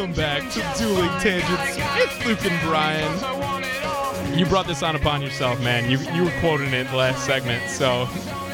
Welcome back to Dueling Tangents. It's Luke and Brian. You brought this on upon yourself, man. You were quoting it in the last segment, so.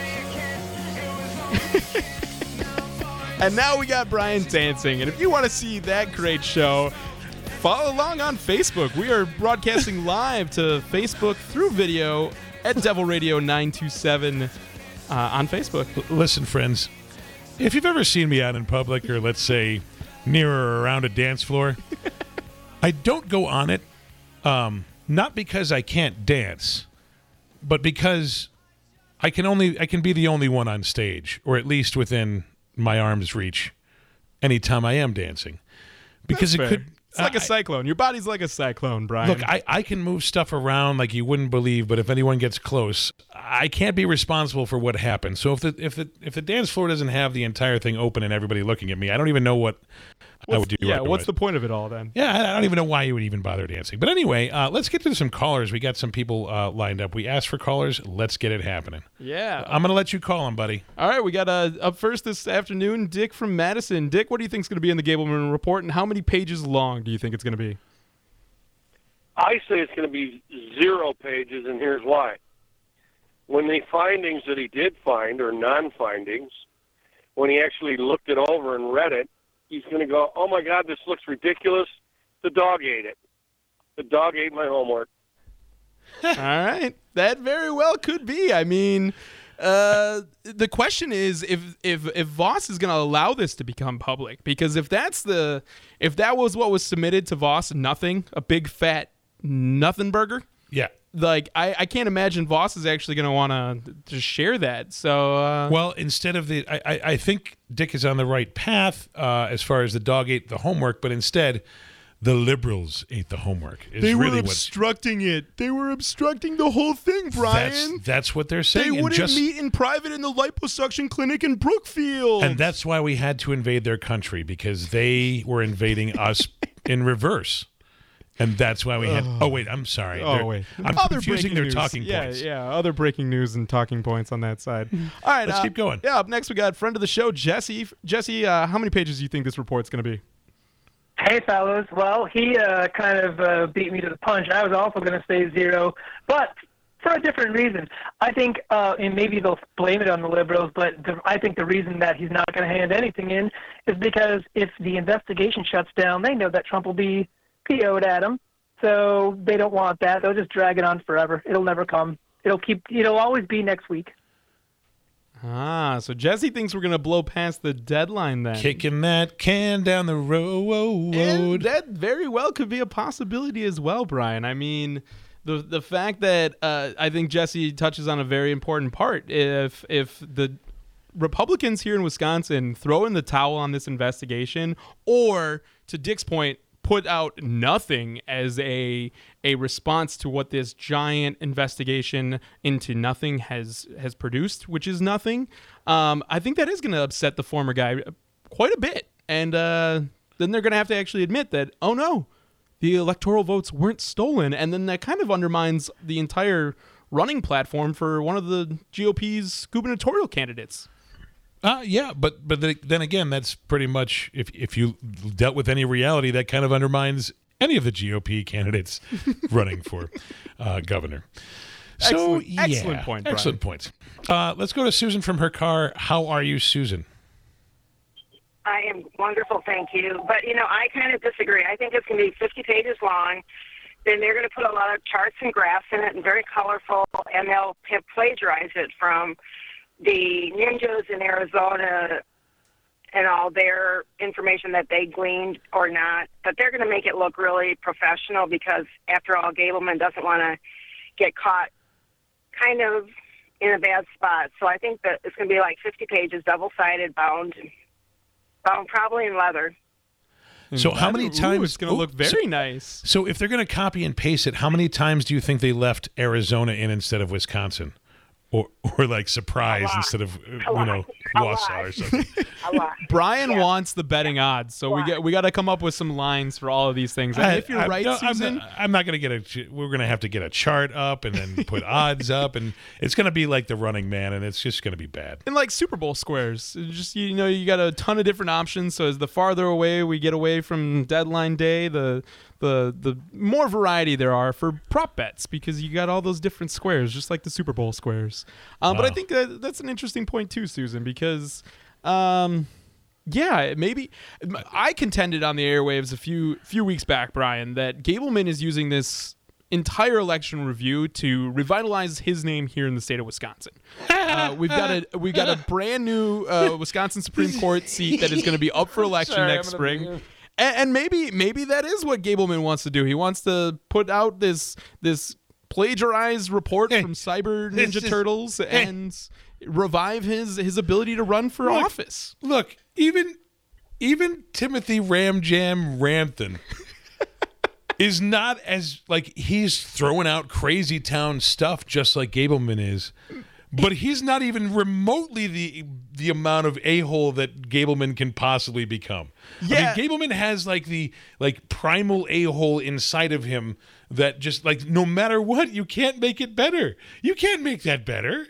And now we got Brian dancing. And if you want to see that great show, follow along on Facebook. We are broadcasting live to Facebook through video at Devil Radio 927 on Facebook. Listen, friends, if you've ever seen me out in public or, let's say, near or around a dance floor, I don't go on it, not because I can't dance, but because I can be the only one on stage, or at least within my arm's reach, anytime I am dancing. Because That's fair. It's like a cyclone. Your body's like a cyclone, Brian. Look, I can move stuff around like you wouldn't believe, but if anyone gets close, I can't be responsible for what happens. So if the dance floor doesn't have the entire thing open and everybody looking at me, I don't even know what I would do. Yeah, what's the point of it all then? Yeah, I don't even know why you would even bother dancing. But anyway, let's get to some callers. We got some people lined up. We asked for callers. Let's get it happening. Yeah. I'm going to let you call them, buddy. All right, we got up first this afternoon, Dick from Madison. Dick, what do you think is going to be in the Gableman Report, and how many pages long do you think it's going to be? I say it's going to be 0 pages, and here's why. When the findings that he did find, or non-findings, when he actually looked it over and read it, he's going to go, oh, my God, this looks ridiculous. The dog ate it. The dog ate my homework. All right. That very well could be. I mean, the question is if Voss is going to allow this to become public, because if that was what was submitted to Voss, nothing, a big fat nothing burger. Yeah. Like, I can't imagine Voss is actually going to want to share that. So, well, instead of I think Dick is on the right path as far as the dog ate the homework, but instead, the liberals ate the homework. They were obstructing it. They were obstructing the whole thing, Brian. That's what they're saying. They wouldn't meet in private in the liposuction clinic in Brookfield. And that's why we had to invade their country, because they were invading us in reverse. And that's why we had... Oh, wait, I'm sorry. Wait. I'm confusing their talking points. Yeah, other breaking news and talking points on that side. All right. Let's keep going. Yeah, up next we got friend of the show, Jesse. Jesse, how many pages do you think this report's going to be? Hey, fellas. Well, he kind of beat me to the punch. I was also going to say 0, but for a different reason. I think, and maybe they'll blame it on the liberals, but I think the reason that he's not going to hand anything in is because if the investigation shuts down, they know that Trump will be PO'd at him, so they don't want that. They'll just drag it on forever. It'll never come. It'll always be next week. So Jesse thinks we're going to blow past the deadline then. Kicking that can down the road. And that very well could be a possibility as well, Brian. I mean, the fact that I think Jesse touches on a very important part. If the Republicans here in Wisconsin throw in the towel on this investigation, or, to Dick's point, put out nothing as a response to what this giant investigation into nothing has produced, which is nothing. I think that is going to upset the former guy quite a bit. And then they're going to have to actually admit that, oh no, the electoral votes weren't stolen. And then that kind of undermines the entire running platform for one of the GOP's gubernatorial candidates. Yeah, but then again, that's pretty much, if you dealt with any reality, that kind of undermines any of the GOP candidates running for governor. So, excellent point, Brian. Excellent points. Let's go to Susan from her car. How are you, Susan? I am wonderful, thank you. But, I kind of disagree. I think it's going to be 50 pages long. Then they're going to put a lot of charts and graphs in it and very colorful, and they'll have plagiarized it from the ninjas in Arizona and all their information that they gleaned or not. But they're going to make it look really professional because, after all, Gableman doesn't want to get caught kind of in a bad spot. So I think that it's going to be like 50 pages, double-sided, bound probably in leather. So how many times... It's going to look very nice. So if they're going to copy and paste it, how many times do you think they left Arizona in instead of Wisconsin? or like surprise instead of Wausau or something. A lot. Brian wants the betting odds, so we got to come up with some lines for all of these things. And if you're right, Susan, I'm not going to we're going to have to get a chart up and then put odds up, and it's going to be like the Running Man, and it's just going to be bad. and like Super Bowl squares, just you got a ton of different options. So as the farther away we get away from deadline day, the more variety there are for prop bets, because you got all those different squares, just like the Super Bowl squares. But I think that's an interesting point too, Susan, because maybe I contended on the airwaves a few weeks back, Brian, that Gableman is using this entire election review to revitalize his name here in the state of Wisconsin. We've got a brand new Wisconsin Supreme Court seat that is going to be up for election next spring. And maybe that is what Gableman wants to do. He wants to put out this plagiarized report from Cyber Ninja Turtles and revive his ability to run for office. Look, even Timothy Ramjam Ramthan is not as like he's throwing out crazy town stuff just like Gableman is. But he's not even remotely the amount of a-hole that Gableman can possibly become. Yeah. I mean, Gableman has like the primal a-hole inside of him that just like no matter what, you can't make it better. You can't make that better.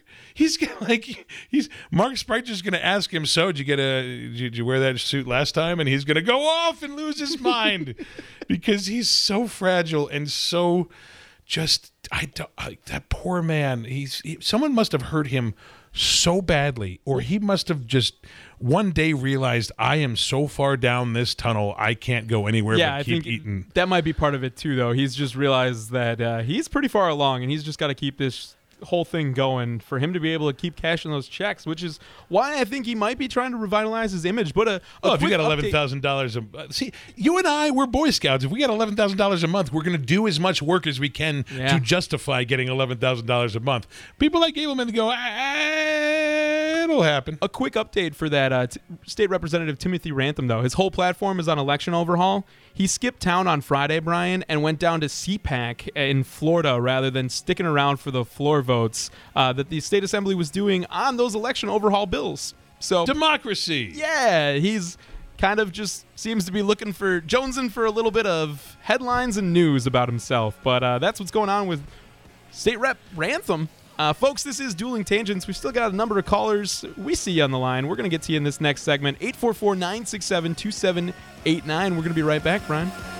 Mark Sprite just going to ask him, so did you wear that suit last time? And he's going to go off and lose his mind because he's so fragile and so just that poor man. Someone must have hurt him so badly, or he must have just one day realized, I am so far down this tunnel, I can't go anywhere but keep eating. That might be part of it too, though. He's just realized that he's pretty far along, and he's just got to keep this whole thing going for him to be able to keep cashing those checks, which is why I think he might be trying to revitalize his image. But if you got $11,000, see, you and I, we're Boy Scouts. If we got $11,000 a month, we're going to do as much work as we can to justify getting $11,000 a month. People like Gableman go, it'll happen. A quick update for that State Representative Timothy Ramthun, though. His whole platform is on election overhaul. He skipped town on Friday, Brian, and went down to CPAC in Florida rather than sticking around for the floor votes that the state assembly was doing on those election overhaul bills. So democracy. Yeah, he's kind of just seems to be jonesing for a little bit of headlines and news about himself. But that's what's going on with State Rep Ramthun. Folks, this is Dueling Tangents. We've still got a number of callers. We see you on the line. We're going to get to you in this next segment. 844-967-2789. We're going to be right back, Brian.